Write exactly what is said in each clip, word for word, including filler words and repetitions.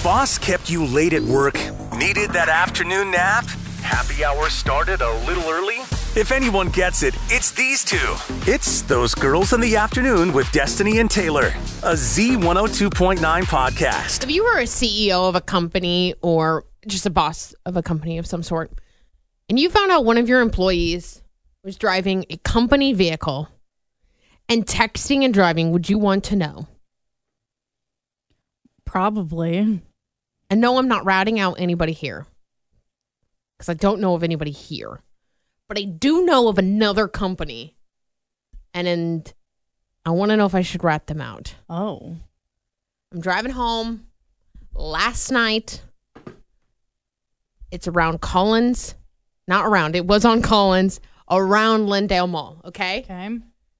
boss kept you late at work? Needed that afternoon nap? Happy hour started a little early? If anyone gets it, it's these two. It's Those Girls in the Afternoon with Destiny and Taylor, a Z one oh two point nine podcast. If you were a C E O of a company or just a boss of a company of some sort, and you found out one of your employees was driving a company vehicle and texting and driving, would you want to know? Probably. And no, I'm not ratting out anybody here because I don't know of anybody here. But I do know of another company, and, and I want to know if I should rat them out. Oh. I'm driving home last night. It's around Collins. Not around. It was on Collins, around Lindale Mall, okay? Okay. And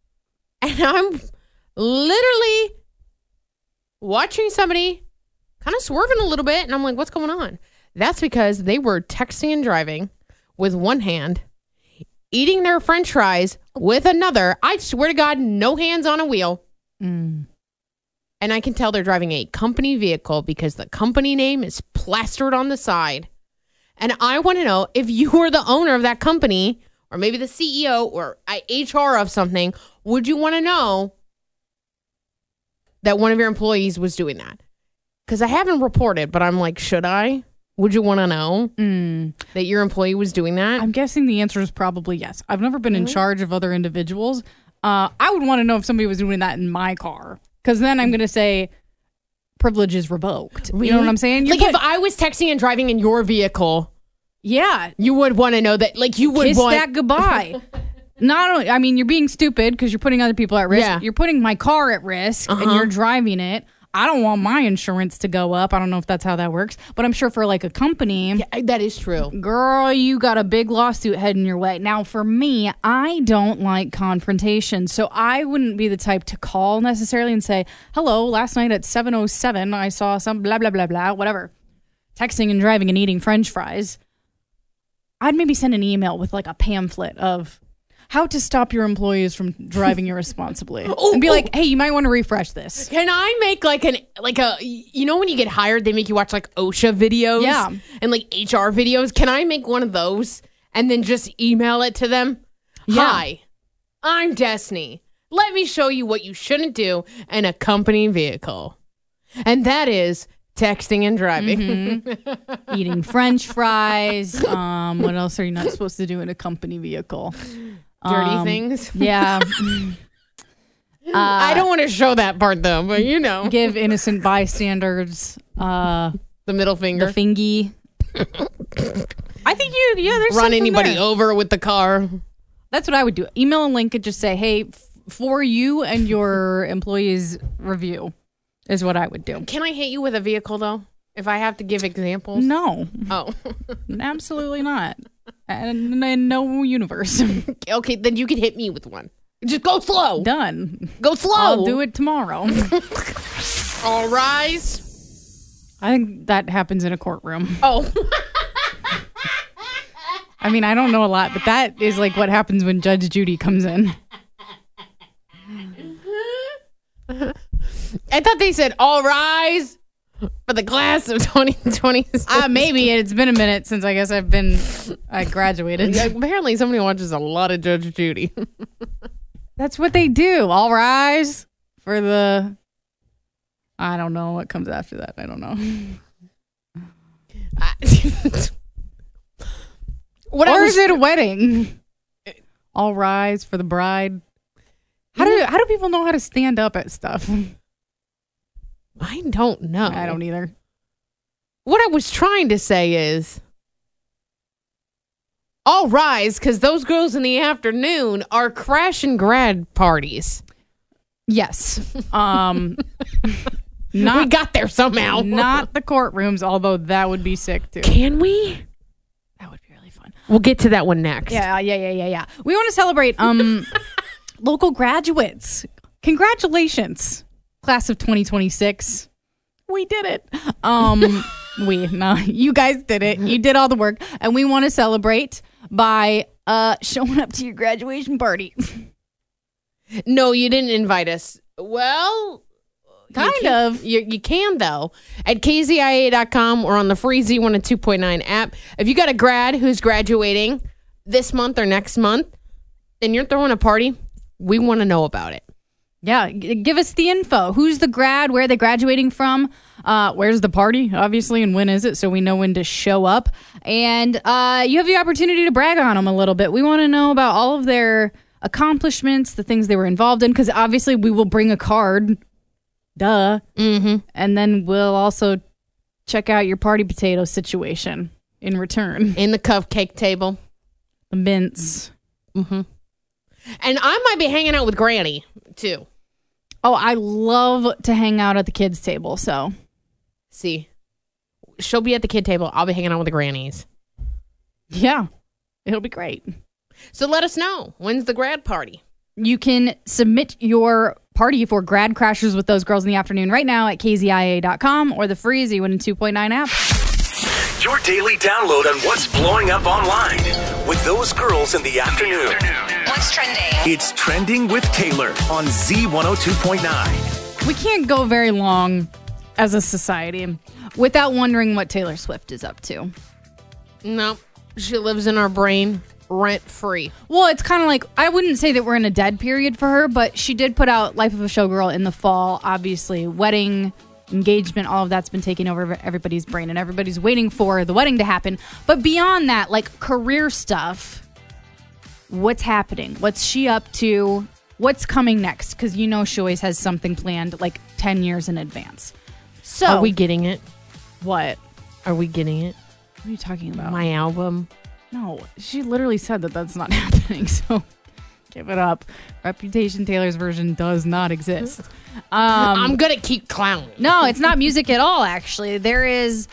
I'm literally watching somebody kind of swerving a little bit, and I'm like, what's going on? That's because they were texting and driving with one hand, eating their french fries with another. I swear to God, no hands on a wheel. Mm. And I can tell they're driving a company vehicle because the company name is plastered on the side. And I want to know if you were the owner of that company, or maybe the C E O or H R of something, would you want to know that one of your employees was doing that? Because I haven't reported, but I'm like, should I? Would you want to know mm. that your employee was doing that? I'm guessing the answer is probably yes. I've never been Mm-hmm. in charge of other individuals. Uh, I would want to know if somebody was doing that in my car. Because then I'm going to say privilege is revoked. Really? You know what I'm saying? You're Like put- if I was texting and driving in your vehicle, yeah. you would want to know that. Like you would Kiss want that goodbye. Not only, I mean, you're being stupid because you're putting other people at risk. Yeah. You're putting my car at risk Uh-huh. and you're driving it. I don't want my insurance to go up. I don't know if that's how that works, but I'm sure for like a company, Yeah, that is true. girl, you got a big lawsuit heading your way. Now, for me, I don't like confrontation, so I wouldn't be the type to call necessarily and say, hello, last night at seven oh seven, I saw some blah, blah, blah, blah, whatever. Texting and driving and eating french fries. I'd maybe send an email with like a pamphlet of how to stop your employees from driving irresponsibly. Oh, and be oh. like, hey, you might want to refresh this. Can I make like an like a you know when you get hired they make you watch like OSHA videos Yeah. and like H R videos? Can I make one of those and then just email it to them? Yeah. Hi, I'm Destiny. Let me show you what you shouldn't do in a company vehicle. And that is texting and driving. Mm-hmm. Eating french fries. Um, what else are you not supposed to do in a company vehicle? Dirty Um, things. Yeah. Uh, I don't want to show that part though, but you know. give innocent bystanders uh, The middle finger. the fingy. I think you, yeah, there's Run something anybody there. over with the car. That's what I would do. Email a link and just say, hey, f- for you and your employees' review is what I would do. Can I hit you with a vehicle though? If I have to give examples? No, Oh. absolutely not. And in no universe. Okay, then you can hit me with one. Just go slow. Done. Go slow. I'll do it tomorrow. All rise. I think that happens in a courtroom. Oh. I mean, I don't know a lot, but that is like what happens when Judge Judy comes in. I thought they said all rise for the class of twenty twenty. Uh, maybe it's been a minute since I guess I've been, I graduated. Apparently somebody watches a lot of Judge Judy. That's what they do. All rise for the, I don't know what comes after that. I don't know. What or I was, is it a wedding? All rise for the bride. How do how do people know how to stand up at stuff? I don't know. I don't either. What I was trying to say is, all rise, because those girls in the afternoon are crashing grad parties. Yes. Um, we not got there somehow. not the courtrooms, although that would be sick too. Can we? That would be really fun. We'll get to that one next. Yeah, yeah, yeah, yeah, yeah. We want to celebrate um local graduates. Congratulations, class of twenty twenty-six. We did it. Um, we no, you guys did it. You did all the work, and we want to celebrate by uh showing up to your graduation party. No, you didn't invite us. Well, Kind you can, of. You, you can, though, at K Z I A dot com or on the free Z one oh two point nine app. If you got a grad who's graduating this month or next month, and you're throwing a party, we want to know about it. Yeah, g- give us the info. Who's the grad? Where are they graduating from? Uh, where's the party, obviously, and when is it, so we know when to show up. And uh, you have the opportunity to brag on them a little bit. We want to know about all of their accomplishments, the things they were involved in, because obviously we will bring a card. Duh. Mm-hmm. And then we'll also check out your party potato situation in return. In the cupcake table. The mints. Mm-hmm. And I might be hanging out with Granny, too. Oh, I love to hang out at the kids' table, so. See, she'll be at the kid table. I'll be hanging out with the grannies. Yeah, it'll be great. So let us know. When's the grad party? You can submit your party for Grad Crashers with those girls in the afternoon right now at K Z I A dot com or the free Z one oh two point nine app. Your daily download on what's blowing up online with those girls in the afternoon. What's trending? It's Trending with Taylor on Z one oh two point nine. We can't go very long as a society without wondering what Taylor Swift is up to. No, she lives in our brain rent free. Well, it's kind of like, I wouldn't say that we're in a dead period for her, but she did put out Life of a Showgirl in the fall. Obviously, wedding, engagement, all of that's been taking over everybody's brain, and everybody's waiting for the wedding to happen. But beyond that, like career stuff, what's happening? What's she up to? What's coming next? Because you know she always has something planned like ten years in advance. So, Are we getting it? what? Are we getting it? What are you talking about? My album. No, she literally said that that's not happening, so give it up. Reputation Taylor's version does not exist. Um, I'm gonna keep clowning. no, it's not music at all, actually. There is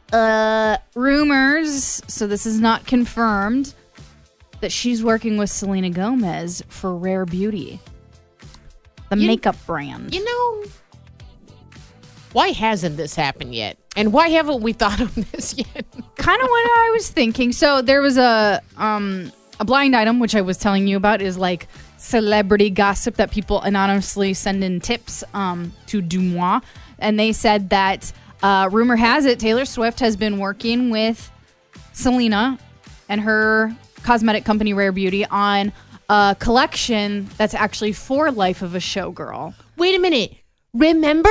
uh, rumors, so this is not confirmed, that she's working with Selena Gomez for Rare Beauty, the You- makeup brand. You know, why hasn't this happened yet? And why haven't we thought of this yet? Kind of what I was thinking. So there was a um a blind item, which I was telling you about, is like celebrity gossip that people anonymously send in tips um to Dumois, and they said that uh, rumor has it Taylor Swift has been working with Selena and her cosmetic company Rare Beauty on a collection that's actually for Life of a Showgirl. Wait a minute. Remember?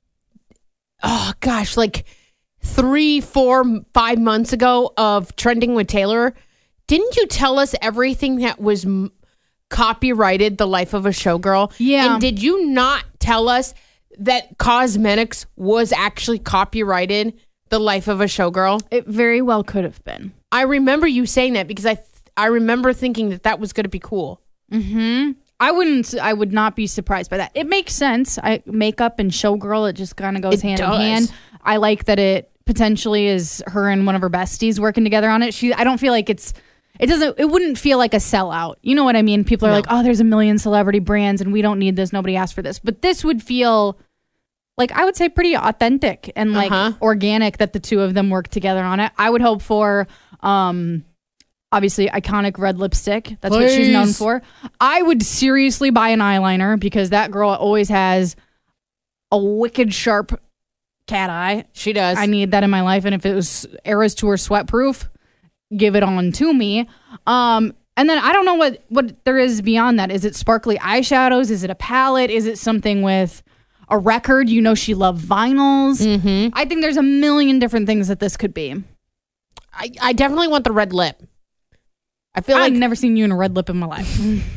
Oh, gosh, like three, four, five months ago of Trending with Taylor, didn't you tell us everything that was m- copyrighted The Life of a Showgirl? Yeah. And did you not tell us that cosmetics was actually copyrighted The Life of a Showgirl? It very well could have been. I remember you saying that because I th- I remember thinking that that was going to be cool. Mm-hmm. I wouldn't. I would not be surprised by that. It makes sense. I makeup and Showgirl. It just kind of goes It hand does. in hand. I like that it potentially is her and one of her besties working together on it. She. I don't feel like it's. It doesn't. It wouldn't feel like a sellout. You know what I mean? People are No. like, oh, there's a million celebrity brands, and we don't need this. Nobody asked for this. But this would feel like, I would say, pretty authentic and like Uh-huh. organic that the two of them work together on it. I would hope for. Um, Obviously, iconic red lipstick. That's what she's known Please. for. I would seriously buy an eyeliner because that girl always has a wicked sharp cat eye. She does. I need that in my life. And if it was Eras Tour sweatproof, give it on to me. Um, and then I don't know what, what there is beyond that. Is it sparkly eyeshadows? Is it a palette? Is it something with a record? You know she loved vinyls. Mm-hmm. I think there's a million different things that this could be. I, I definitely want the red lip. I feel I've like never seen you in a red lip in my life.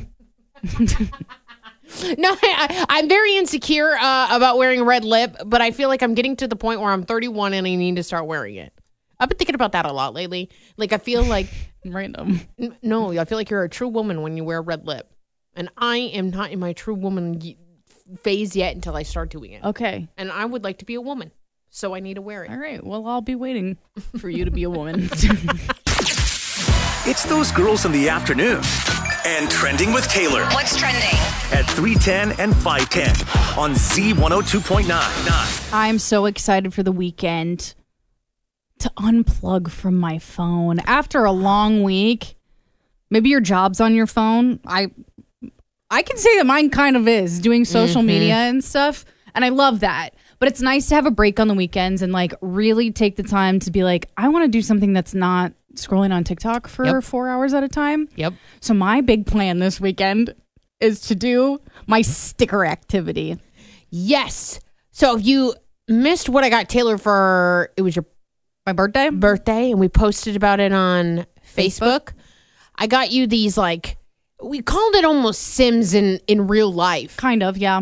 no, I, I'm very insecure uh, about wearing a red lip, but I feel like I'm getting to the point where I'm thirty-one and I need to start wearing it. I've been thinking about that a lot lately. Like I feel like Random. n- no, I feel like you're a true woman when you wear a red lip, and I am not in my true woman y- phase yet until I start doing it. Okay. And I would like to be a woman, so I need to wear it. All right. Well, I'll be waiting for you to be a woman. It's those girls in the afternoon and Trending with Taylor What's trending? at three ten and five ten on Z one oh two point nine. I'm so excited for the weekend to unplug from my phone after a long week. Maybe your job's on your phone. I I can say that mine kind of is doing social Mm-hmm. media and stuff. And I love that. But it's nice to have a break on the weekends and like really take the time to be like, I want to do something that's not scrolling on TikTok for Yep. four hours at a time. Yep. So my big plan this weekend is to do my sticker activity. Yes. So if you missed what I got Taylor for, it was your My birthday? birthday, and we posted about it on Facebook. I got you these, like, we called it almost Sims in, in real life. Kind of, yeah.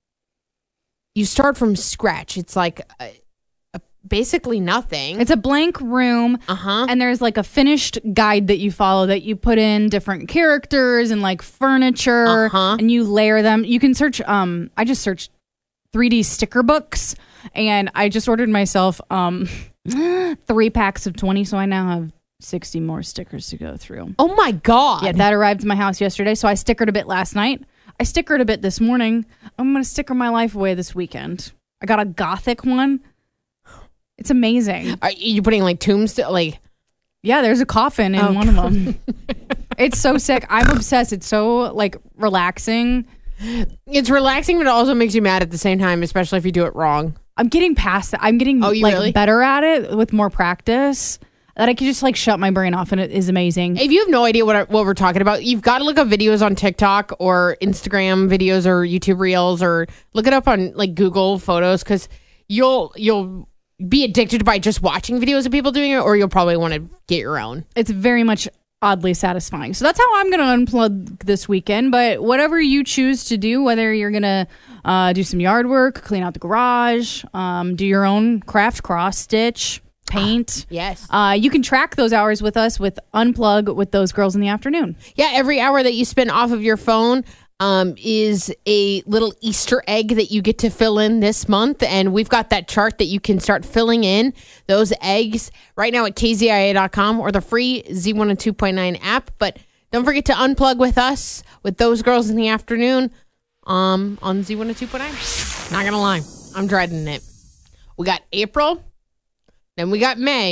You start from scratch. It's like a, a, basically nothing. It's a blank room. Uh-huh. And there's like a finished guide that you follow that you put in different characters and like furniture Uh-huh. and you layer them. You can search, um, I just searched three D sticker books and I just ordered myself um, three packs of twenty. So I now have sixty more stickers to go through. Oh, my God. Yeah, that arrived to my house yesterday. So I stickered a bit last night. I stickered a bit this morning. I'm going to sticker my life away this weekend. I got a gothic one. It's amazing. Are you putting, like, tombstones? Like, Yeah, there's a coffin in Oh, one of them. It's so sick. I'm obsessed. It's so like relaxing. it's relaxing, but it also makes you mad at the same time, especially if you do it wrong. I'm getting past that. I'm getting Oh, you like really? better at it with more practice. That I can just like shut my brain off, and it is amazing. If you have no idea what I- what we're talking about, you've got to look up videos on TikTok or Instagram videos or YouTube Reels, or look it up on like Google Photos, because you'll you'll be addicted by just watching videos of people doing it, or you'll probably want to get your own. It's very much oddly satisfying. So that's how I'm going to unplug this weekend. But whatever you choose to do, whether you're going to uh, do some yard work, clean out the garage, um, do your own craft, cross stitch, paint. Yes. Uh, you can track those hours with us with Unplug with those girls in the afternoon. Yeah, every hour that you spend off of your phone um, is a little Easter egg that you get to fill in this month. And we've got that chart that you can start filling in those eggs right now at K Z I A dot com or the free Z one oh two point nine app. But don't forget to unplug with us with those girls in the afternoon um, on Z one oh two point nine. Not going to lie, I'm dreading it. We got April, then we got May.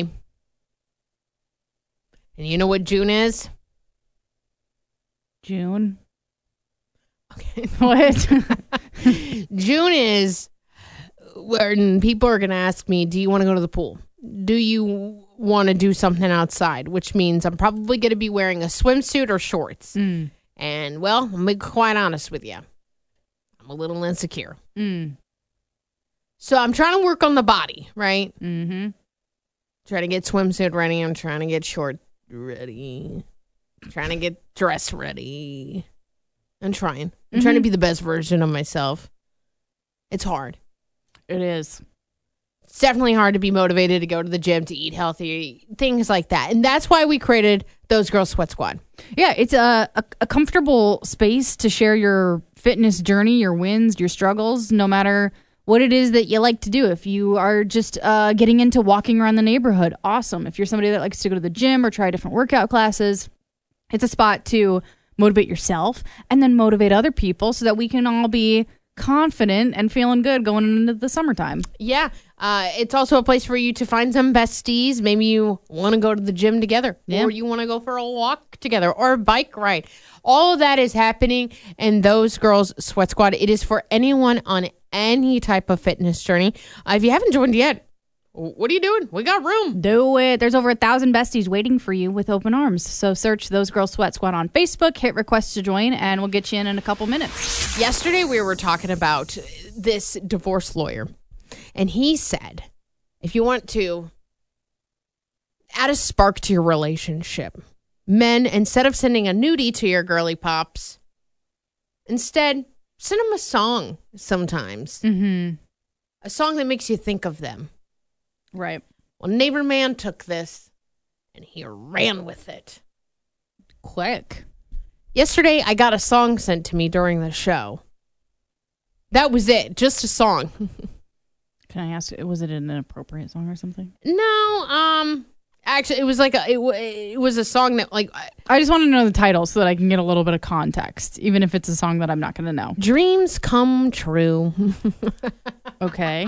And you know what June is? June. Okay. What? June is when people are going to ask me, do you want to go to the pool? Do you want to do something outside? Which means I'm probably going to be wearing a swimsuit or shorts. Mm. And, well, I'm going to be quite honest with you. I'm a little insecure. Mm. So I'm trying to work on the body, right? Mm-hmm. Trying to get swimsuit ready. I'm trying to get short ready. Trying to get dress ready. I'm trying. I'm trying to be the best version of myself. It's hard. It is. It's definitely hard to be motivated to go to the gym, to eat healthy, things like that. And that's why we created Those Girls Sweat Squad. Yeah, it's a, a, a comfortable space to share your fitness journey, your wins, your struggles, no matter what it is that you like to do. If you are just uh, getting into walking around the neighborhood, awesome. If you're somebody that likes to go to the gym or try different workout classes, it's a spot to motivate yourself and then motivate other people so that we can all be confident and feeling good going into the summertime. Yeah. Uh, it's also a place for you to find some besties. Maybe you want to go to the gym together, Yeah. or you want to go for a walk together, or a bike ride. All of that is happening in Those Girls Sweat Squad. It is for anyone on any type of fitness journey. Uh, if you haven't joined yet, what are you doing? We got room. Do it. There's over a thousand besties waiting for you with open arms. So search Those Girls Sweat Squad on Facebook, hit request to join, and we'll get you in in a couple minutes. Yesterday, we were talking about this divorce lawyer, and he said, if you want to add a spark to your relationship, men, instead of sending a nudie to your girly pops, instead, send them a song sometimes. Mm-hmm. A song that makes you think of them. Right. Well, Neighbor Man took this, and he ran with it. Quick. Yesterday, I got a song sent to me during the show. That was it. Just a song. Can I ask, was it an inappropriate song or something? No, um, actually, it was like a, it, w- it was a song that like I- I just want to know the title so that I can get a little bit of context, even if it's a song that I'm not going to know. Dreams Come True. Okay.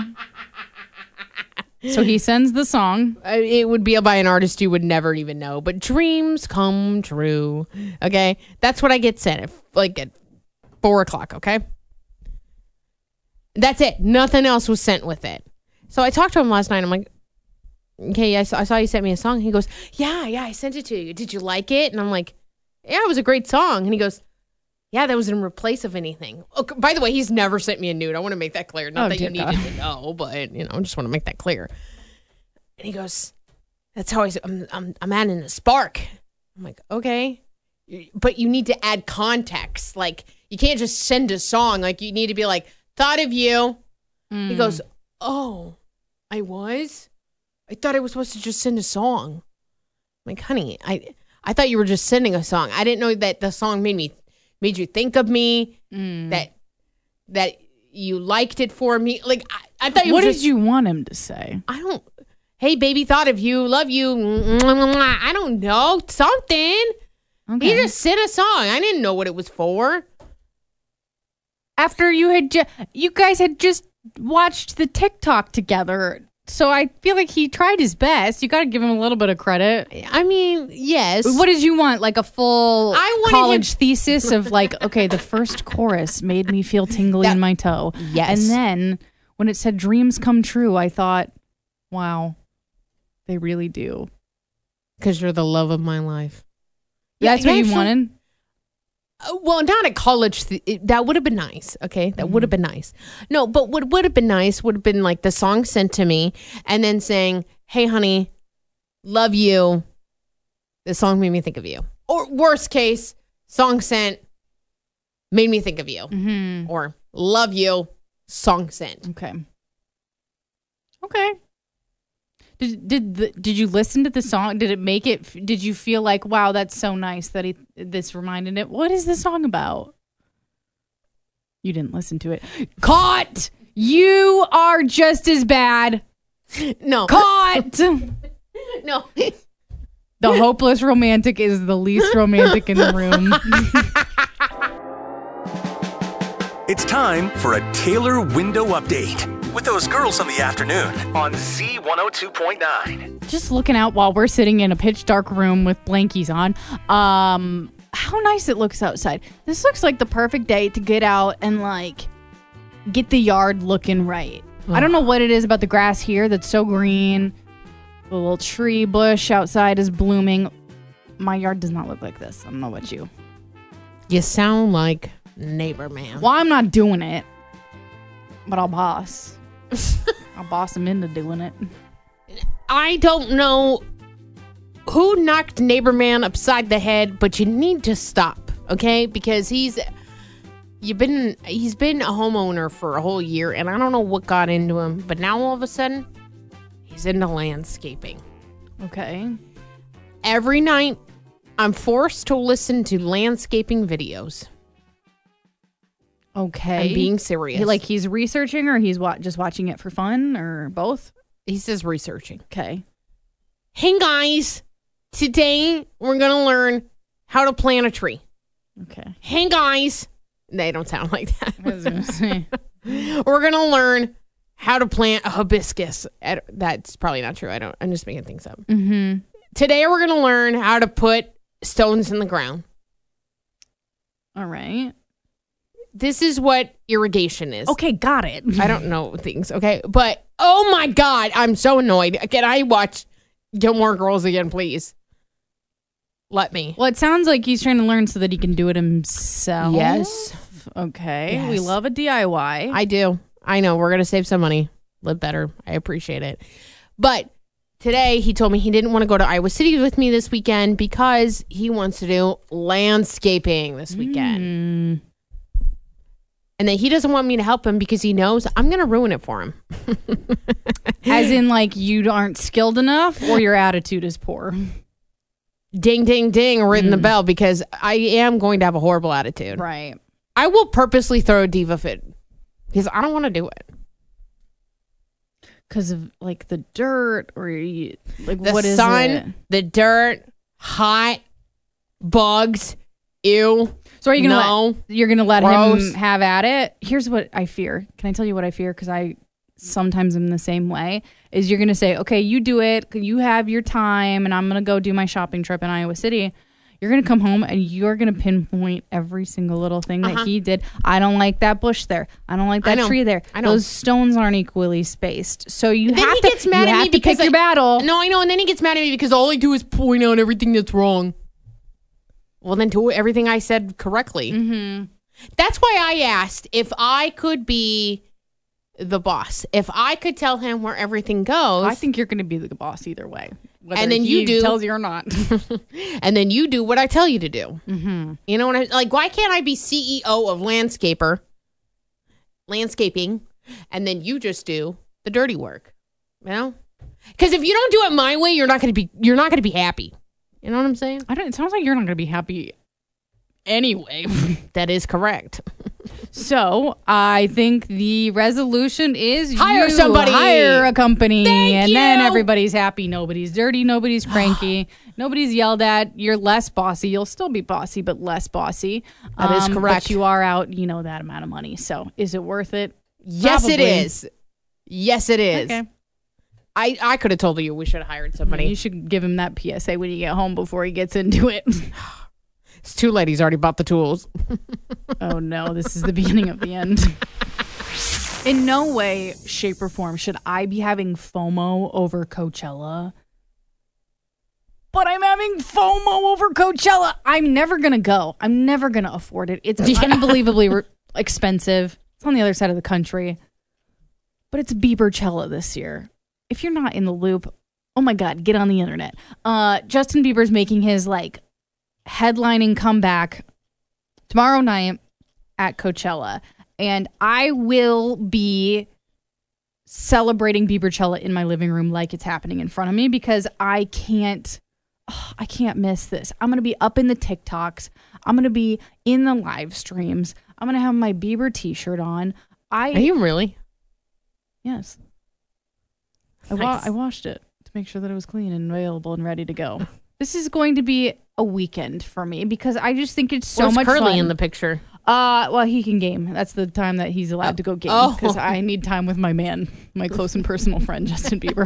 So he sends the song. Uh, it would be by an artist you would never even know, but Dreams Come True. Okay, that's what I get sent at like at four o'clock. Okay. That's it. Nothing else was sent with it. So I talked to him last night. I'm like, okay, I saw, I saw you sent me a song. He goes, yeah, yeah, I sent it to you. Did you like it? And I'm like, yeah, it was a great song. And he goes, yeah, that was in replace of anything. Oh, by the way, he's never sent me a nude. I want to make that clear. Not Oh, that you dear needed God. to know, but, you know, I just want to make that clear. And he goes, that's how I, I'm, I'm, I'm adding a spark. I'm like, okay. But you need to add context. Like, you can't just send a song. Like, you need to be like, thought of you. Mm. He goes, oh, I was? I thought I was supposed to just send a song. I'm like, honey, I I thought you were just sending a song. I didn't know that the song made me made you think of me, Mm. that that you liked it for me. Like, I, I thought you What were did just, you want him to say? I don't, hey, baby, thought of you, love you. I don't know, something. Okay. He just sent a song. I didn't know what it was for. After you had, ju- you guys had just watched the TikTok together, so I feel like he tried his best. You got to give him a little bit of credit. I mean, yes. What did you want? Like a full I wanted college him- thesis of like, okay, the first chorus made me feel tingly That- in my toe. Yes. And then when it said dreams come true, I thought, wow, they really do. Because you're the love of my life. That's Yeah, what you actually- wanted? Uh, Well, not at college. Th- it- that would have been nice. Okay, that would have been nice. No, but what would have been nice would have been like the song sent to me, and then saying, "Hey, honey, love you." The song made me think of you. Or worst case, song sent made me think of you. Mm-hmm. Or love you, song sent. Okay. Okay. Did did the, did you listen to the song? Did it make it? Did you feel like, wow, that's so nice that he this reminded it? What is the song about? You didn't listen to it. Caught. You are just as bad. No, Caught. no. The hopeless romantic is the least romantic in the room. It's time for a Taylor window update with those girls in the afternoon on Z one oh two point nine. Just looking out while we're sitting in a pitch dark room with blankies on. Um, how nice it looks outside. This looks like the perfect day to get out and like get the yard looking right. I don't know what it is about the grass here that's so green. The little tree bush outside is blooming. My yard does not look like this. I don't know about you. You sound like neighbor man. Well, I'm not doing it, but I'll boss. I'll boss him into doing it. I don't know who knocked neighbor man upside the head, but you need to stop, okay? Because he's you've been he's been a homeowner for a whole year, and I don't know what got into him, but now all of a sudden he's into landscaping. Okay. Every night I'm forced to listen to landscaping videos. Okay. I'm being serious. He, like he's researching, or he's wa- just watching it for fun, or both? he says researching. Okay. Hey guys, today we're gonna learn how to plant a tree. Okay. Hey guys, they don't sound like that. I was gonna say. We're gonna learn how to plant a hibiscus. I don't- That's probably not true. I don't. I'm just making things up. Mm-hmm. Today we're gonna learn how to put stones in the ground. All right. This is what irrigation is. Okay, got it. I don't know things. Okay, but oh my god, I'm so annoyed. Can I watch Gilmore Girls again, please? Let me. Well, it sounds like he's trying to learn so that he can do it himself. Yes. Okay. Yes. We love a D I Y. I do. I know. We're gonna save some money. Live better. I appreciate it. But today he told me he didn't want to go to Iowa City with me this weekend because he wants to do landscaping this weekend. Mm. And that he doesn't want me to help him because he knows I'm going to ruin it for him. As in, like, you aren't skilled enough or your attitude is poor. Ding, ding, ding, ring the bell because I am going to have a horrible attitude. Right. I will purposely throw a diva fit because I don't want to do it. Because of, like, the dirt or, you, like, The what is sun, it? the dirt, hot, bugs, ew. So are you gonna No. let, you're gonna let Gross. him have at it? Here's what I fear. Can I tell you what I fear? Because I sometimes am the same way. Is you're gonna say, okay, you do it. You have your time, and I'm gonna go do my shopping trip in Iowa City. You're going to come home and you're going to pinpoint every single little thing that Uh-huh. he did. I don't like that bush there. I don't like I that know. tree there. I know. Those stones aren't equally spaced. So you Then have he to, gets mad you at have me to because pick your I- battle. No, I know. And then he gets mad at me because all I do is point out everything that's wrong. Well, then do everything I said correctly. Mm-hmm. That's why I asked if I could be the boss. If I could tell him where everything goes. I think you're going to be the boss either way. Whether And then he you do- tells you or not. and then you do what I tell you to do. Mm-hmm. You know what I like? Why can't I be C E O of landscaper, landscaping, and then you just do the dirty work? You know, because if you don't do it my way, you're not going to be you're not going to be happy. You know what I'm saying? I don't. It sounds like you're not going to be happy anyway. That is correct. So I think the resolution is Hire you somebody. hire a company, Thank and you. then everybody's happy. Nobody's dirty. Nobody's cranky. Nobody's yelled at. You're less bossy. You'll still be bossy, but less bossy. That is Um, correct. But you are out, you know, that amount of money. So is it worth it? Yes, it Probably. is. Yes, it is. Okay. I, I could have told you we should have hired somebody. You should give him that P S A when you get home before he gets into it. It's too late. He's already bought the tools. Oh no, this is the beginning of the end. In no way, shape, or form should I be having FOMO over Coachella. But I'm having FOMO over Coachella. I'm never going to go. I'm never going to afford it. It's Yeah. unbelievably re- expensive. It's on the other side of the country. But it's Bieberchella this year. If you're not in the loop, oh my God, get on the internet. Uh, Justin Bieber's making his like headlining comeback tomorrow night at Coachella, and I will be celebrating Bieberchella in my living room like it's happening in front of me because I can't oh, I can't miss this. I'm going to be up in the TikToks. I'm going to be in the live streams. I'm going to have my Bieber t-shirt on. I Are you really? Yes. I, wa- Nice. I washed it to make sure that it was clean and available and ready to go. This is going to be a weekend for me because I just think it's so Where's much Curly fun. in the picture? Uh, well, he can game. That's the time that he's allowed to go game Oh. because I need time with my man, my close and personal friend, Justin Bieber.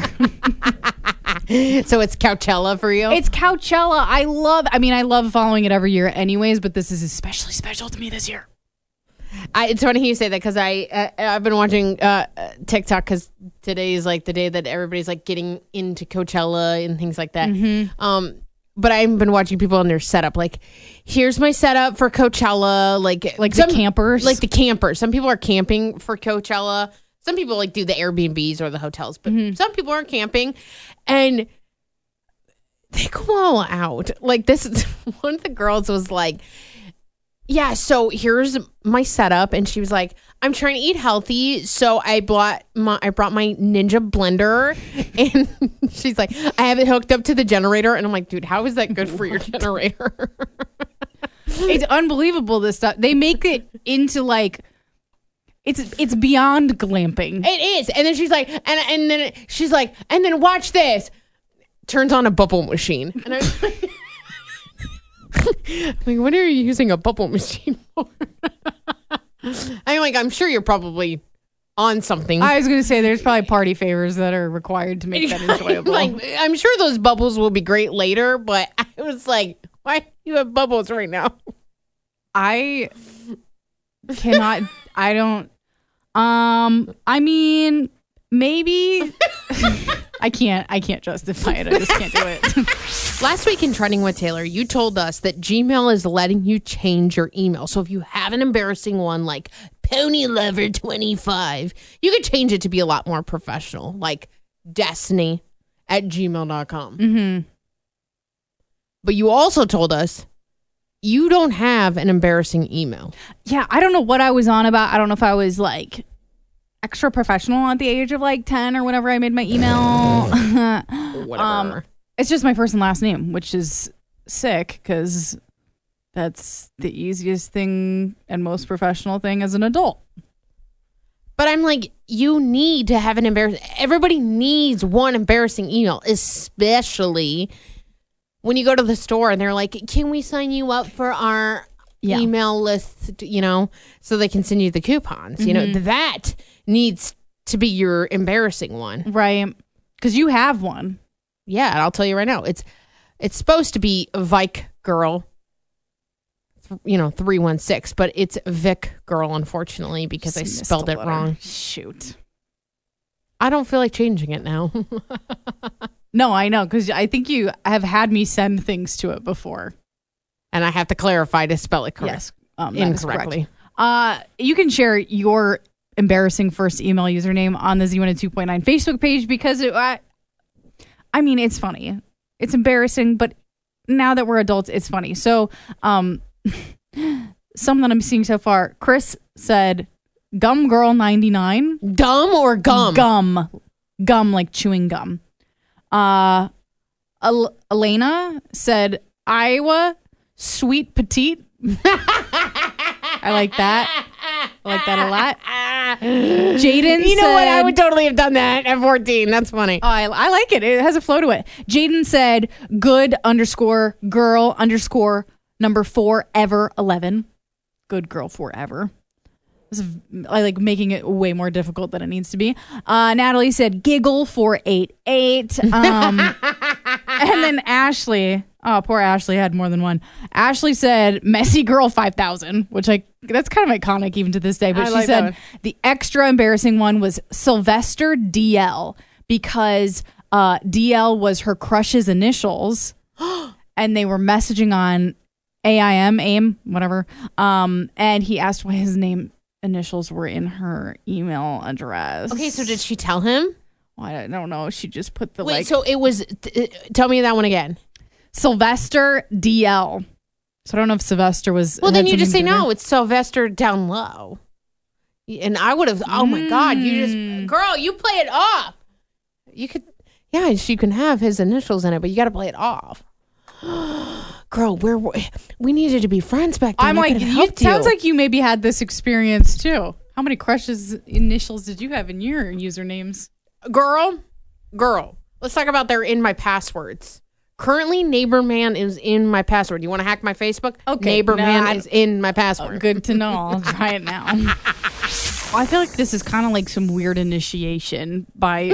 So it's Coachella for you? It's Coachella. I love, I mean, I love following it every year anyways, but this is especially special to me this year. I, it's funny you say that because I uh, I've been watching uh, uh, TikTok because today is like the day that everybody's like getting into Coachella and things like that. Mm-hmm. Um, but I've been watching people on their setup. Like, here's my setup for Coachella. Like, Like some- the campers. like the campers. Some people are camping for Coachella. Some people like do the Airbnbs or the hotels, but Mm-hmm. some people are camping, and they go all out. Like this, is, one of the girls was like, "Yeah, so here's my setup," and she was like, "I'm trying to eat healthy, so I brought my I brought my Ninja blender," and she's like, "I have it hooked up to the generator," and I'm like, "Dude, how is that good for your generator?" It's unbelievable, this stuff. They make it into like, it's it's beyond glamping. It is. And then she's like, and and then she's like, and then watch this. Turns on a bubble machine. And I was like, like, what are you using a bubble machine for? I'm like, I'm sure you're probably on something. I was going to say there's probably party favors that are required to make that enjoyable. like, I'm sure those bubbles will be great later, but I was like, why do you have bubbles right now? I cannot, I don't, um, I mean, maybe, I can't, I can't justify it. I just can't do it. Last week in Trending with Taylor, you told us that Gmail is letting you change your email. So if you have an embarrassing one like Pony Lover twenty-five, you could change it to be a lot more professional, like Destiny at gmail dot com. Mm-hmm. But you also told us you don't have an embarrassing email. Yeah, I don't know what I was on about. I don't know if I was like extra professional at the age of like ten or whenever I made my email. Whatever. Um, it's just my first and last name, which is sick because that's the easiest thing and most professional thing as an adult. But I'm like, you need to have an embarrassing. Everybody needs one embarrassing email, especially when you go to the store and they're like, can we sign you up for our Yeah. email list, you know, so they can send you the coupons? You know, that needs to be your embarrassing one. Right. Because you have one. Yeah, and I'll tell you right now, it's It's supposed to be Vike Girl, you know, three one six, but it's Vic Girl, unfortunately, because I Just spelled missed it a letter. wrong. Shoot. I don't feel like changing it now. No, I know, because I think you have had me send things to it before. And I have to clarify to spell it correct. Yes, um, that is incorrectly. correct. Uh, you can share your embarrassing first email username on the Z one oh two point nine Facebook page because it, I, I mean, it's funny. It's embarrassing, but now that we're adults, it's funny. So, um, some that I'm seeing so far, Chris said, Gum Girl ninety-nine. Dumb or gum? Gum. Gum, like chewing gum. Uh, El- Elena said, Iowa Sweet Petite. I like that. I like that a lot. Jaden You know said, what? I would totally have done that at fourteen. That's funny. Oh, I, I like it. It has a flow to it. Jaden said, good underscore girl underscore number four ever eleven. Good girl forever. This is, I like making it way more difficult than it needs to be. Uh, Natalie said, giggle four eight eight. Um, and then Ashley, oh, poor Ashley had more than one. Ashley said, messy girl five thousand, which I that's kind of iconic even to this day. But I she like that said one. the extra embarrassing one was Sylvester D L because uh, D L was her crush's initials and they were messaging on A I M, AIM, whatever. Um, and he asked why his name initials were in her email address. Okay, so did she tell him? Well, I don't know. She just put the Wait, like so it was. T- tell me that one again. Sylvester D L. So I don't know if Sylvester was. Well, had then you just say something to do no. with It's Sylvester down low. And I would have. Oh my God! You Mm. just, girl, you play it off. You could, yeah. You can have his initials in it, but you got to play it off. Girl, we're we needed to be friends back then. I'm I like, could have you, helped sounds you. like you maybe had this experience too. How many crushes initials did you have in your usernames? girl, girl. Let's talk about they're in my passwords. Currently, Neighbor Man is in my password. You want to hack my Facebook? Okay, Neighbor no, Man I- is in my password. Good to know. I'll try it now. Well, I feel like this is kind of like some weird initiation by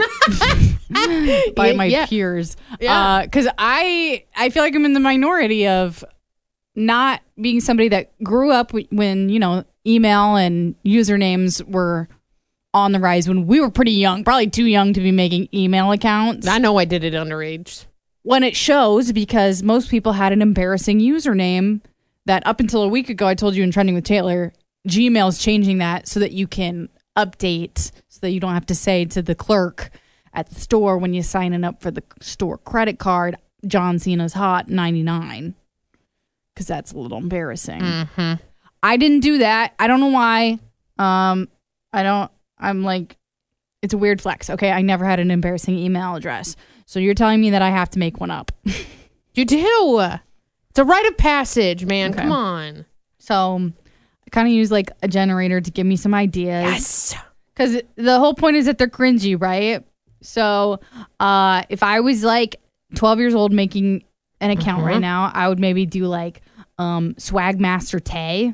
by my Yeah. peers. Yeah. Because I I feel like I'm in the minority of not being somebody that grew up w- when, you know, email and usernames were on the rise when we were pretty young, probably too young to be making email accounts. I know I did it underage. When it shows because most people had an embarrassing username that up until a week ago, I told you in Trending with Taylor, Gmail's changing that so that you can update so that you don't have to say to the clerk at the store when you're signing up for the store credit card, John Cena's hot ninety-nine. Because that's a little embarrassing. Mm-hmm. I didn't do that. I don't know why. Um, I don't, I'm like, it's a weird flex. Okay. I never had an embarrassing email address. So you're telling me that I have to make one up. You do. It's a rite of passage, man. Okay. Come on. So I kind of use like a generator to give me some ideas. Yes. Because the whole point is that they're cringy, right? So uh, if I was like twelve years old making an account Mhm. right now, I would maybe do like um, Swagmaster Tay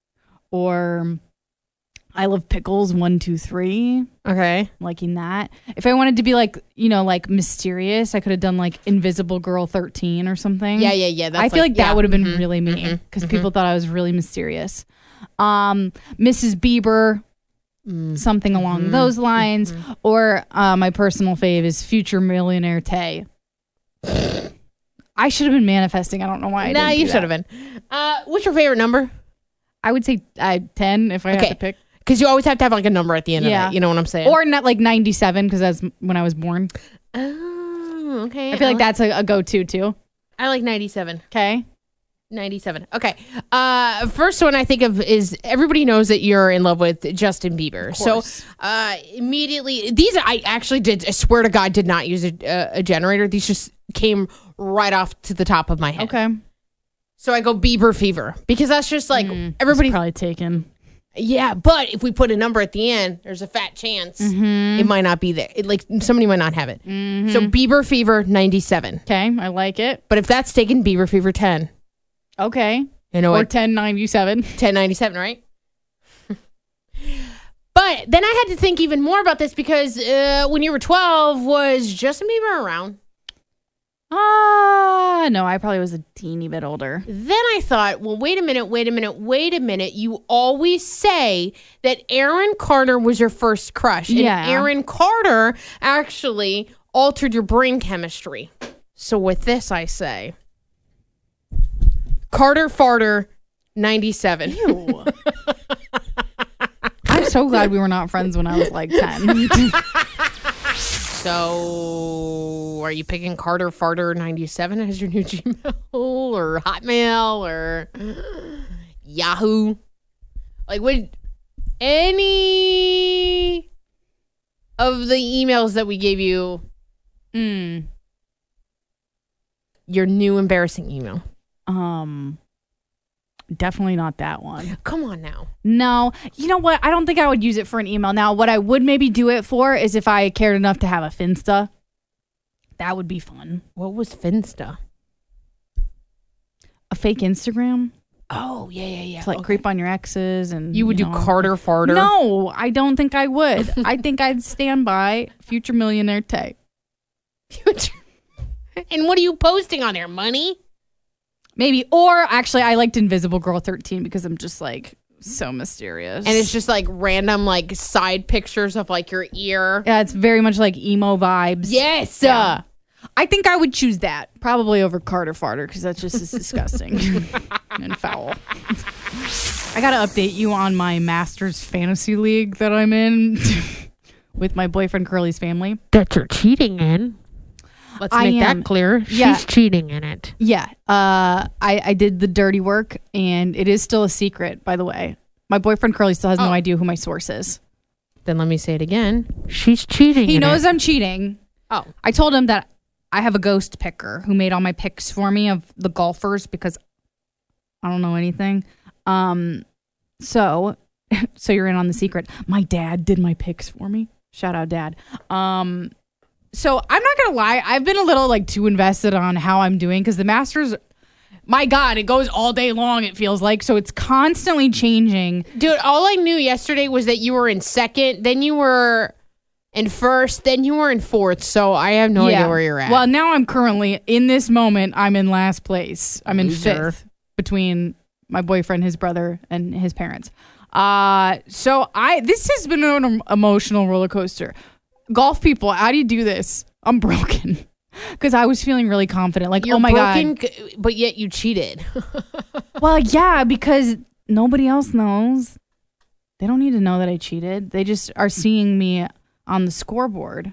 or I Love Pickles one two three. Okay. Liking that. If I wanted to be like, you know, like mysterious, I could have done like Invisible Girl thirteen or something. Yeah, yeah, yeah. That's I feel like, that yeah. would have been Mhm. really me Mhm. because Mhm. people thought I was really mysterious. Um, Missus Bieber, Mm. something along Mhm. those lines, Mhm. or uh, my personal fave is Future Millionaire Tay. I should have been manifesting. I don't know why. I Nah, didn't you do should that. have been. Uh, what's your favorite number? I would say uh, ten if I Okay. had to pick, Because you always have to have like a number at the end Yeah. of it. You know what I'm saying? or not like ninety-seven because that's when I was born. oh, okay. I feel like like- that's a, a go-to too. I like ninety-seven. Okay. ninety-seven. Okay. Uh, first one I think of is everybody knows that you're in love with Justin Bieber. So course. uh, immediately, these I actually did, I swear to God, did not use a, a, a generator. These just came right off to the top of my head. Okay. So I go Bieber fever because that's just like Mm, everybody. it's probably taken. Yeah. But if we put a number at the end, there's a fat chance Mm-hmm. it might not be there. It, like somebody might not have it. So Bieber fever ninety-seven. Okay, I like it. But if that's taken, Bieber fever ten. Okay. You know Or what? ten ninety-seven. ten ninety-seven, right? But then I had to think even more about this because uh, when you were twelve, was Justin Bieber around? Ah, uh, no, I probably was a teeny bit older. Then I thought, well, wait a minute, wait a minute, wait a minute. You always say that Aaron Carter was your first crush. And Yeah. Aaron Carter actually altered your brain chemistry. So with this, I say, Carter Farter ninety-seven. Ew. I'm so glad we were not friends when I was like ten. So, are you picking Carter Farter ninety-seven as your new Gmail or Hotmail or Yahoo? Like, would any of the emails that we gave you mm. your new embarrassing email? Um, definitely not that one. Come on now. No, you know what? I don't think I would use it for an email. Now, what I would maybe do it for is if I cared enough to have a Finsta. That would be fun. What was Finsta? A fake Instagram Oh, yeah, yeah, yeah. to like Okay. creep on your exes and You would know. do Carter Farter? No, I don't think I would. I think I'd stand by future millionaire Tay. And what are you posting on there? Money? Maybe. Or actually, I liked Invisible Girl thirteen because I'm just like so mysterious. And it's just like random like side pictures of like your ear. yeah, it's very much like emo vibes. Yes. Yeah. I think I would choose that probably over Carter Farter because that's just as disgusting and foul. I got to update you on my Masters Fantasy League that I'm in with my boyfriend Curly's family. That you're cheating in. Let's I make am. that clear. Yeah. She's cheating in it. Yeah, uh, I, I did the dirty work, and it is still a secret, by the way. My boyfriend Curly still has Oh. no idea who my source is. Then let me say it again. She's cheating. He in knows it. I'm cheating. Oh, I told him that I have a ghost picker who made all my picks for me of the golfers because I don't know anything. Um, so, so you're in on the secret. My dad did my picks for me. Shout out, Dad. Um, so I'm not gonna lie, I've been a little like too invested on how I'm doing because the Masters. My God, it goes all day long, it feels like. So it's constantly changing. dude, all I knew yesterday was that you were in second, then you were in first, then you were in fourth. So I have no idea where you're at. Well, now I'm currently, in this moment, I'm in last place. I'm in Loser. fifth between my boyfriend, his brother, and his parents. Uh, so I this has been an em- emotional roller coaster. Golf people, how do you do this? I'm broken. Because I was feeling really confident. Like, you're oh my broken, God. c- but yet you cheated. Well, yeah, because nobody else knows. They don't need to know that I cheated. They just are seeing me on the scoreboard.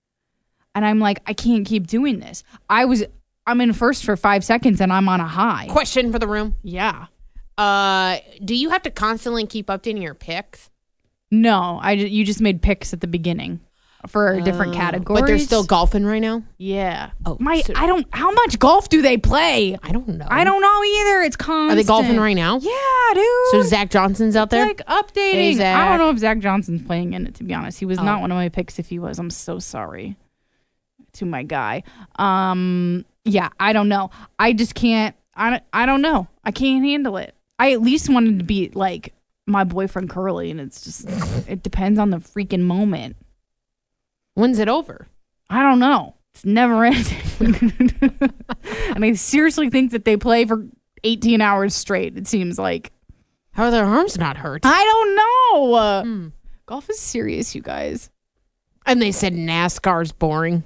And I'm like, I can't keep doing this. I was, I'm in first for five seconds and I'm on a high. Question for the room. Yeah. Uh, do you have to constantly keep updating your picks? No, I, ju- you just made picks at the beginning for different categories. But they're still golfing right now? Yeah. Oh, my, so- I don't, how much golf do they play? I don't know. I don't know either. It's constant. Are they golfing right now? Yeah, dude. So Zach Johnson's out there? Like updating. Hey, Zach. I don't know if Zach Johnson's playing in it, to be honest. He was Oh. not one of my picks. If he was, I'm so sorry to my guy. Um, yeah, I don't know. I just can't. I don't, I don't know. I can't handle it. I at least wanted to be like my boyfriend Curly, and it's just it depends on the freaking moment. When's it over? I don't know. It's never ending. And I seriously think that they play for eighteen hours straight. It seems like. How are their arms not hurt? I don't know. Uh, Hmm. Golf is serious, you guys. And they said NASCAR's boring.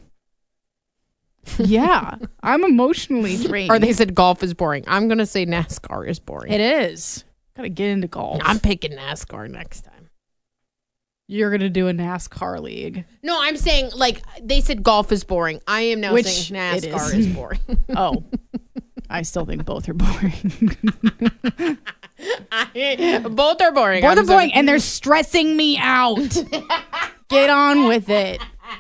Yeah, I'm emotionally drained. Or they said golf is boring. I'm going to say NASCAR is boring. It is. Gotta get into golf. I'm picking NASCAR next time. You're gonna do a NASCAR league. No, I'm saying, like, they said golf is boring. I am now Which saying it NASCAR is. is boring. Oh, I still think both are boring. I, both are boring. Both I'm are boring, sorry. and they're stressing me out. Get on with it.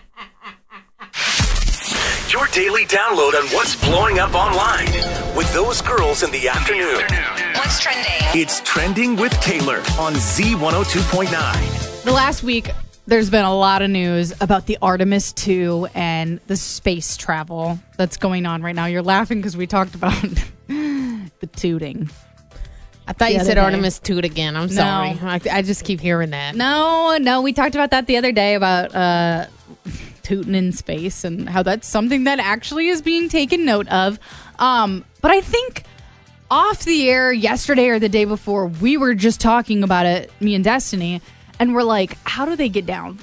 Your daily download on what's blowing up online with those girls in the afternoon. What's trending? It's Trending with Taylor on Z one oh two point nine. The last week, there's been a lot of news about the Artemis two and the space travel that's going on right now. You're laughing because we talked about the tooting. I thought the you other said day. Artemis Toot again. I'm sorry. I, I just keep hearing that. No, no, we talked about that the other day about uh, tooting in space and how that's something that actually is being taken note of. Um, but I think off the air yesterday or the day before, we were just talking about it, me and Destiny, and we're like, how do they get down?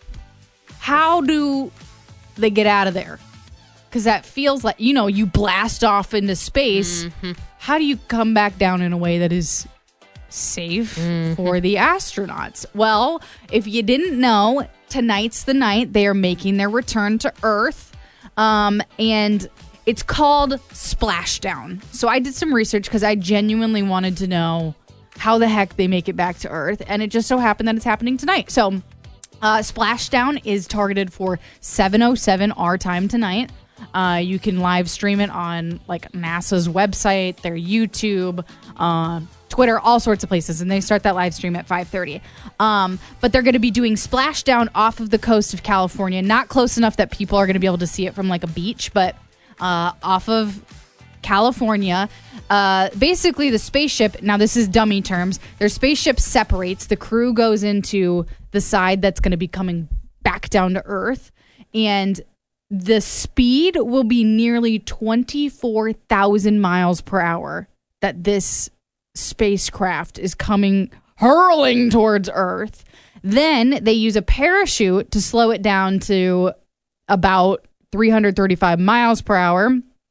How do they get out of there? Because that feels like, you know, you blast off into space. Mm-hmm. How do you come back down in a way that is safe mm-hmm. for the astronauts? Well, if you didn't know, tonight's the night they are making their return to Earth. Um, and it's called Splashdown. So I did some research because I genuinely wanted to know how the heck they make it back to Earth. And it just so happened that it's happening tonight. So uh, Splashdown is targeted for seven oh seven our time tonight. Uh, you can live stream it on like NASA's website, their YouTube, uh, Twitter, all sorts of places. And they start that live stream at five thirty. Um, but they're going to be doing Splashdown off of the coast of California. Not close enough that people are going to be able to see it from like a beach, but uh, off of California. Uh, basically, the spaceship, now this is dummy terms, their spaceship separates. The crew goes into the side that's going to be coming back down to Earth. And the speed will be nearly twenty-four thousand miles per hour that this spacecraft is coming, hurling towards Earth. Then they use a parachute to slow it down to about three hundred thirty-five miles per hour.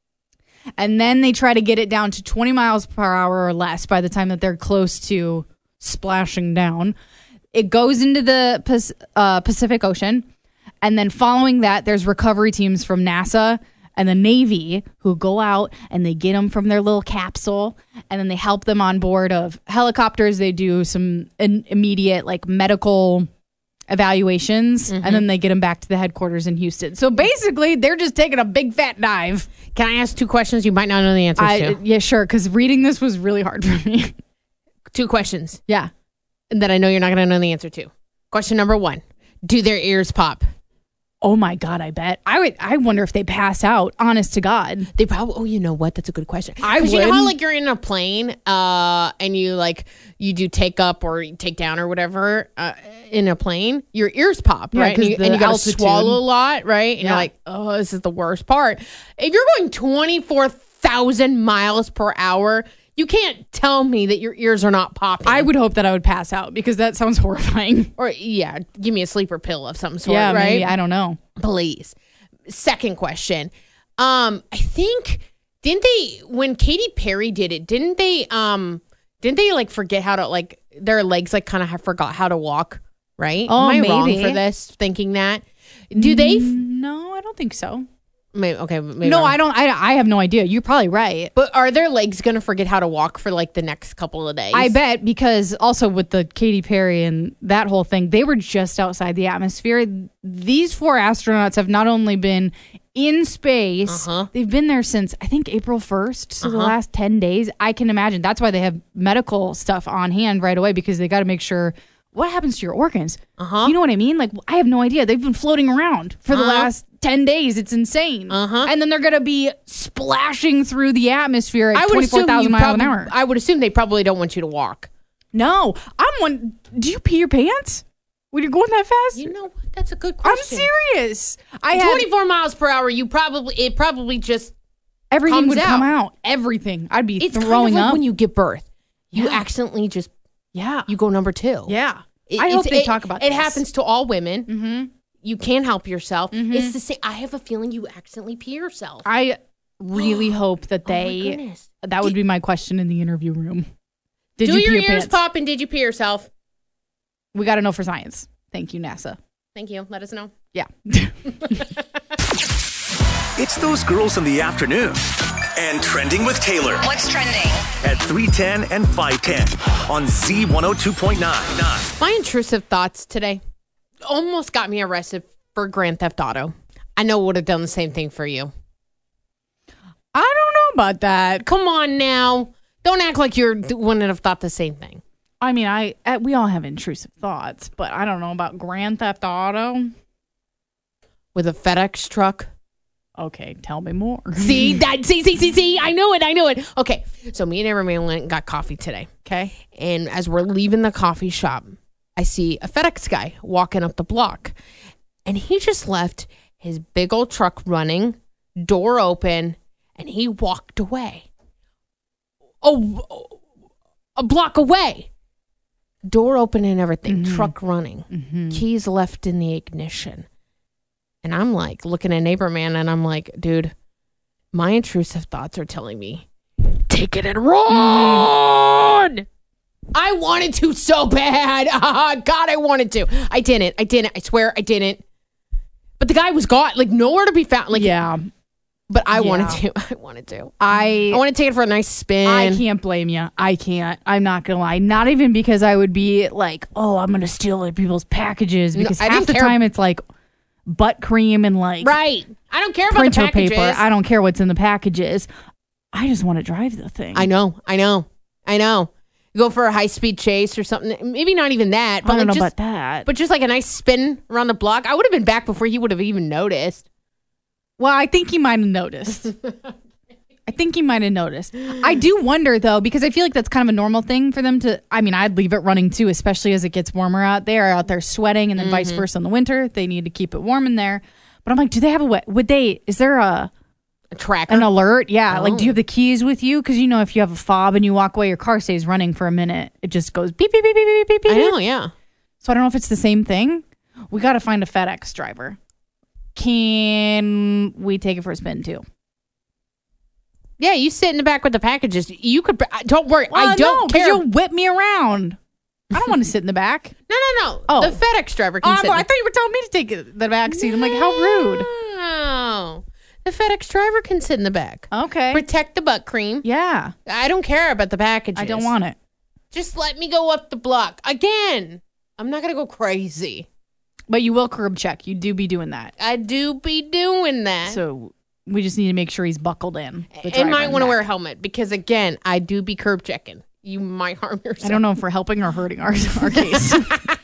And then they try to get it down to twenty miles per hour or less by the time that they're close to splashing down. It goes into the uh, Pacific Ocean. And then following that, there's recovery teams from NASA and the Navy who go out and they get them from their little capsule. And then they help them on board of helicopters. They do some in- immediate like medical evaluations. Mm-hmm. And then they get them back to the headquarters in Houston. So basically, they're just taking a big fat dive. Can I ask two questions you might not know the answers I, to? Yeah, sure. Because reading this was really hard for me. Two questions. Yeah. That I know you're not going to know the answer to. Question number one. Do their ears pop? Oh my God, I bet. I would. I wonder if they pass out, honest to God. They probably, oh, you know what? That's a good question. I would. You know how like you're in a plane uh, and you like, you do take up or take down or whatever uh, in a plane, your ears pop, yeah, right? And you, and you got to swallow a lot, right? And yeah. you're like, oh, this is the worst part. If you're going twenty-four thousand miles per hour, you can't tell me that your ears are not popping. I would hope that I would pass out because that sounds horrifying. Or, yeah, give me a sleeper pill of some sort, yeah, right? Maybe, I don't know. Please. Second question. Um, I think, didn't they, when Katy Perry did it, didn't they, um, didn't they, like, forget how to, like, their legs, like, kind of have forgot how to walk, right? Oh, Am I maybe. wrong for this, thinking that? Do they? F- no, I don't think so. Maybe, okay. Maybe no, I'm, I don't. I, I have no idea. You're probably right. But are their legs going to forget how to walk for like the next couple of days? I bet, because also with the Katy Perry and that whole thing, they were just outside the atmosphere. These four astronauts have not only been in space, uh-huh. they've been there since, I think, April first. So uh-huh. the last ten days. I can imagine. That's why they have medical stuff on hand right away, because they got to make sure what happens to your organs. Uh-huh. You know what I mean? Like, I have no idea. They've been floating around for the uh-huh. last ten days. It's insane. Uh-huh. And then they're going to be splashing through the atmosphere at I would twenty-four thousand miles prob- an hour. I would assume they probably don't want you to walk. No. I'm one. Do you pee your pants when you're going that fast? You know, that's a good I'm question. serious. I had twenty-four miles per hour, you probably, it probably just everything comes would out. come out. Everything. I'd be It's throwing kind of like up. when you give birth. You Yeah. accidentally just, yeah. you go number two. Yeah. It, I hope it's- they it, talk about it. It this. happens to all women. Mm-hmm. You can't help yourself. Mhm. It's the same. I have a feeling you accidentally pee yourself. I really hope that Oh my they. goodness. that would be my question in the interview room. Did Do you your pee ears your pants? pop and did you pee yourself? We got to know for science. Thank you, NASA. Thank you. Let us know. Yeah. It's those girls in the afternoon. And Trending with Taylor What's trending? at three ten and five ten on Z one oh two point nine. My intrusive thoughts today almost got me arrested for Grand Theft Auto. I know it would have done the same thing for you. I don't know about that. Come on now. Don't act like you wouldn't have thought the same thing. I mean, I uh, we all have intrusive thoughts, but I don't know about Grand Theft Auto. With a FedEx truck. Okay, tell me more. See that? See, see, see, see. I know it. I know it. Okay, so me and Everman went and got coffee today. Okay. And as we're leaving the coffee shop, I see a FedEx guy walking up the block, and he just left his big old truck running, door open, and he walked away. Oh, a block away. Door open and everything, mm-hmm. truck running, mm-hmm. keys left in the ignition. And I'm like looking at Neighbor Man and I'm like, dude, my intrusive thoughts are telling me, take it and run. Mm. I wanted to so bad. God, I wanted to. I didn't. I didn't. I swear I didn't. But the guy was gone, like nowhere to be found. Like, yeah. But I yeah. wanted to. I wanted to. I I want to take it for a nice spin. I can't blame you. I can't. I'm not gonna lie. Not even because I would be like, oh, I'm gonna steal other people's packages. Because no, half the care. time it's like butt cream and like right. I don't care about printer the packages. paper. I don't care what's in the packages. I just want to drive the thing. I know. I know. I know. Go for a high speed chase or something. Maybe not even that. But I don't like know just, about that. But just like a nice spin around the block. I would have been back before he would have even noticed. Well, I think he might have noticed. I think he might have noticed. I do wonder, though, because I feel like that's kind of a normal thing for them to... I mean, I'd leave it running, too, especially as it gets warmer out there, out there sweating, and then mm-hmm. vice versa in the winter. They need to keep it warm in there. But I'm like, do they have a... Wet, would they... Is there a... A tracker? An alert? Yeah. Oh. Like, do you have the keys with you? Because, you know, if you have a fob and you walk away, your car stays running for a minute. It just goes beep, beep, beep, beep, beep, beep. I know, yeah. So I don't know if it's the same thing. We got to find a FedEx driver. Can we take it for a spin, too? Yeah, you sit in the back with the packages. You could... Don't worry. Well, I don't no, care. You'll whip me around. I don't want to sit in the back. No, no, no. Oh. The FedEx driver can oh, sit. I thought you were telling me to take the back seat. I'm like, how rude. No. The FedEx driver can sit in the back. Okay. Protect the butt cream. Yeah. I don't care about the packages. I don't want it. Just let me go up the block. Again, I'm not going to go crazy. But you will curb check. You do be doing that. I do be doing that. So we just need to make sure he's buckled in. And might want to wear a helmet because, again, I do be curb checking. You might harm yourself. I don't know if we're helping or hurting our, our case.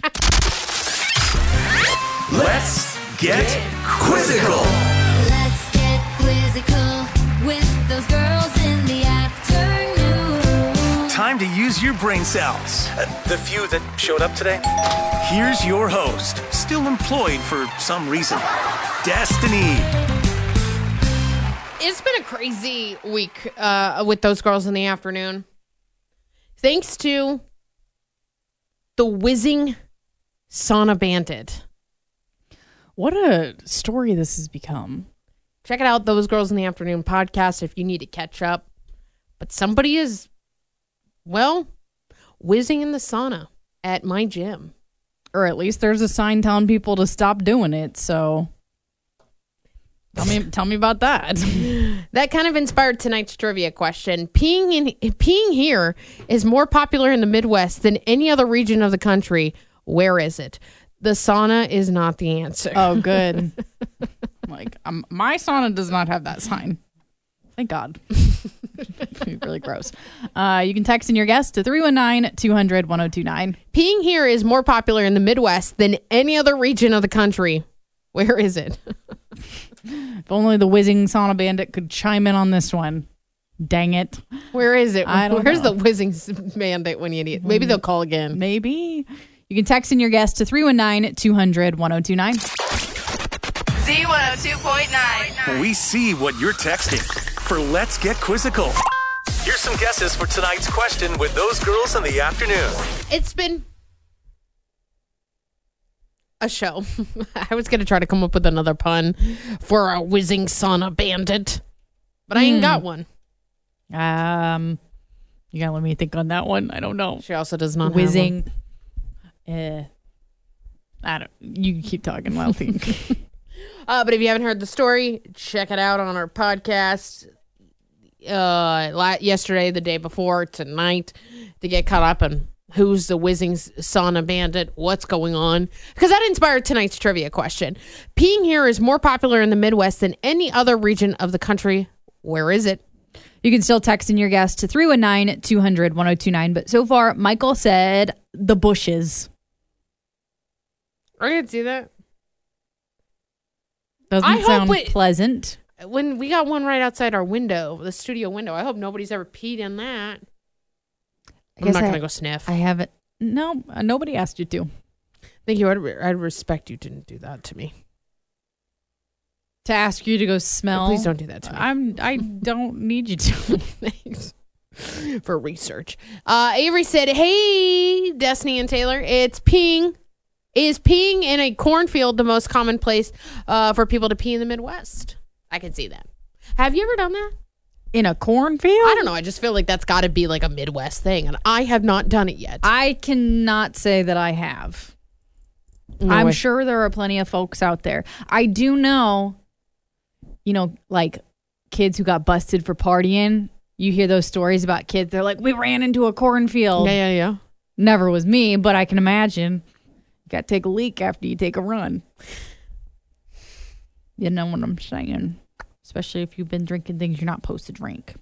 Let's get quizzical. Let's get quizzical with those girls in the afternoon. Time to use your brain cells. Uh, the few that showed up today. Here's your host, still employed for some reason, Destiny. It's been a crazy week uh, with those girls in the afternoon. Thanks to the whizzing sauna bandit. What a story this has become. Check it out, Those Girls in the Afternoon podcast, if you need to catch up. But somebody is, well, whizzing in the sauna at my gym. Or at least there's a sign telling people to stop doing it, so tell me tell me about that. That kind of inspired tonight's trivia question. Peeing in peeing here is more popular in the Midwest than any other region of the country. Where is it? The sauna is not the answer. Oh, good. Like, um, my sauna does not have that sign. Thank God. Really gross. Uh, you can text in your guess to three one nine, two hundred, ten twenty-nine. Peeing here is more popular in the Midwest than any other region of the country. Where is it? If only the whizzing sauna bandit could chime in on this one. Dang it. Where is it? I don't Where's know. the whizzing bandit when you need it? Maybe they'll call again. Maybe. You can text in your guess to three one nine, two hundred, ten twenty-nine. Z one oh two point nine. We see what you're texting for Let's Get Quizzical. Here's some guesses for tonight's question with Those Girls in the Afternoon. It's been a show. I was going to try to come up with another pun for a whizzing sauna bandit, but I ain't Hmm. got one. Um, you gotta let me think on that one. I don't know. She also does not Whizzing. Uh, I don't. You keep talking while I think. have one. Uh, but if you haven't heard the story, check it out on our podcast. Uh, la- yesterday, the day before, tonight, to get caught up on who's the whizzing sauna bandit, what's going on. Because that inspired tonight's trivia question. Peeing here is more popular in the Midwest than any other region of the country. Where is it? You can still text in your guess to three one nine, two hundred, ten twenty-nine. But so far, Michael said the bushes. I can see that. Doesn't I hope sound it- pleasant. When we got one right outside our window, the studio window, I hope nobody's ever peed in that. I I'm guess not I- going to go sniff. I haven't. No, uh, nobody asked you to. Thank you. I'd, I'd respect you didn't do that to me. To ask you to go smell. Please don't do that to me. I'm. I don't need you to. Thanks for research. Uh, Avery said, "Hey, Destiny and Taylor, it's peeing. Is peeing in a cornfield the most common place uh, for people to pee in the Midwest?" I can see that. Have you ever done that? In a cornfield? I don't know. I just feel like that's got to be like a Midwest thing, and I have not done it yet. I cannot say that I have. No I'm way. sure there are plenty of folks out there. I do know, you know, like kids who got busted for partying. You hear those stories about kids. They're like, we ran into a cornfield. Yeah, yeah, yeah. Never was me, but I can imagine. You got to take a leak after you take a run. You know what I'm saying? Especially if you've been drinking things you're not supposed to drink.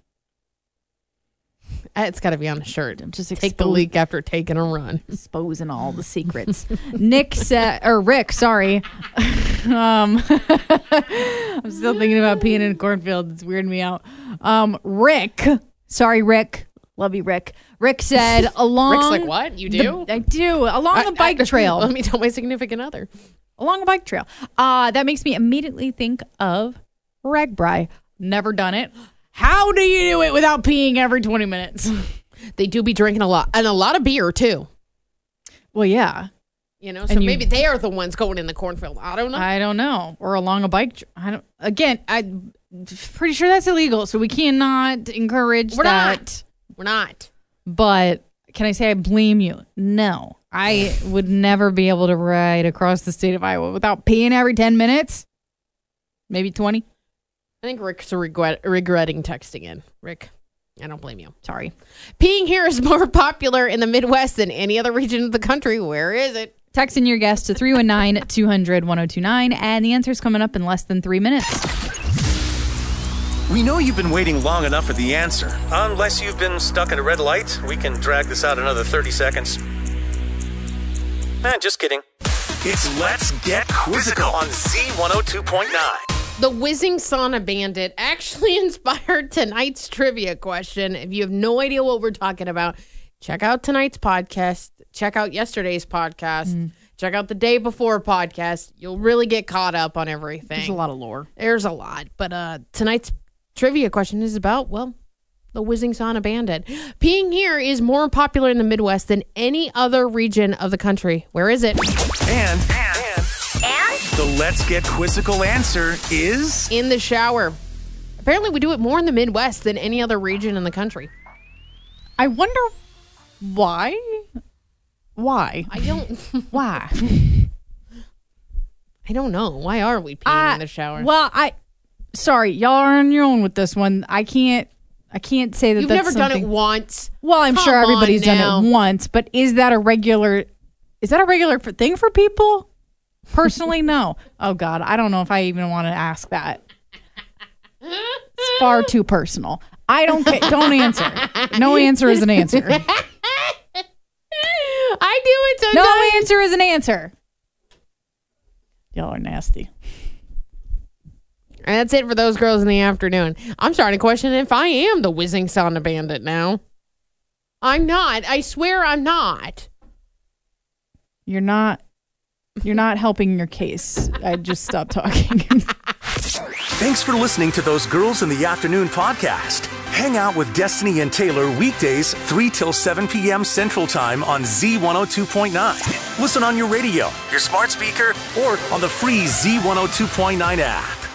It's got to be on a shirt. I'm just Take the exposed- leak after taking a run. Exposing all the secrets. Nick said, or Rick, sorry. um, I'm still thinking about peeing in a cornfield. It's weirding me out. Um, Rick, sorry, Rick. Love you, Rick. Rick said, along. Rick's like, what? You do? The, I do. Along I- the bike I- trail. Let me tell my significant other. Along a bike trail. Uh, that makes me immediately think of RAGBRAI. Never done it. How do you do it without peeing every twenty minutes? They do be drinking a lot, and a lot of beer too. Well, yeah. You know, so And you- maybe they are the ones going in the cornfield. I don't know. I don't know. Or along a bike. Tr- I don't. Again, I'm pretty sure that's illegal, so we cannot encourage We're that. not. We're not. But can I say I blame you? No, I would never be able to ride across the state of Iowa without peeing every ten minutes. Maybe twenty. I think Rick's regret, regretting texting in. Rick, I don't blame you. Sorry. Peeing here is more popular in the Midwest than any other region of the country. Where is it? Text in your guess to three one nine, two hundred, ten twenty-nine, and the answer's coming up in less than three minutes. We know you've been waiting long enough for the answer. Unless you've been stuck at a red light, we can drag this out another thirty seconds. Eh, just kidding. It's Let's Get Quizzical on Z one oh two point nine. The Whizzing Sauna Bandit actually inspired tonight's trivia question. If you have no idea what we're talking about, check out tonight's podcast. Check out yesterday's podcast. Mm. Check out the day before podcast. You'll really get caught up on everything. There's a lot of lore. There's a lot. But uh, tonight's trivia question is about, well, the Whizzing Sauna Bandit. Peeing here is more popular in the Midwest than any other region of the country. Where is it? And, and, and, the Let's Get Quizzical answer is... In the shower. Apparently, we do it more in the Midwest than any other region in the country. I wonder why. Why? I don't. Why? I don't know. Why are we peeing in the shower? Well, I. Sorry, y'all are on your own with this one. I can't. I can't say that. You've that's never done something- it once. Well, I'm Come sure everybody's on done it now. once, but is that a regular? Is that a regular for, thing for people? Personally, no. Oh God, I don't know if I even want to ask that. It's far too personal. I don't. Ca- don't answer. No answer is an answer. I do it sometimes. No answer is an answer. Y'all are nasty. And that's it for those girls in the afternoon. I'm starting to question if I am the Whizzing Sauna Bandit now. I'm not. I swear I'm not. You're not. You're not helping your case. I just stopped talking. Thanks for listening to Those Girls in the Afternoon podcast. Hang out with Destiny and Taylor weekdays three till seven p.m. Central Time on Z one oh two point nine. Listen on your radio, your smart speaker, or on the free Z one oh two point nine app.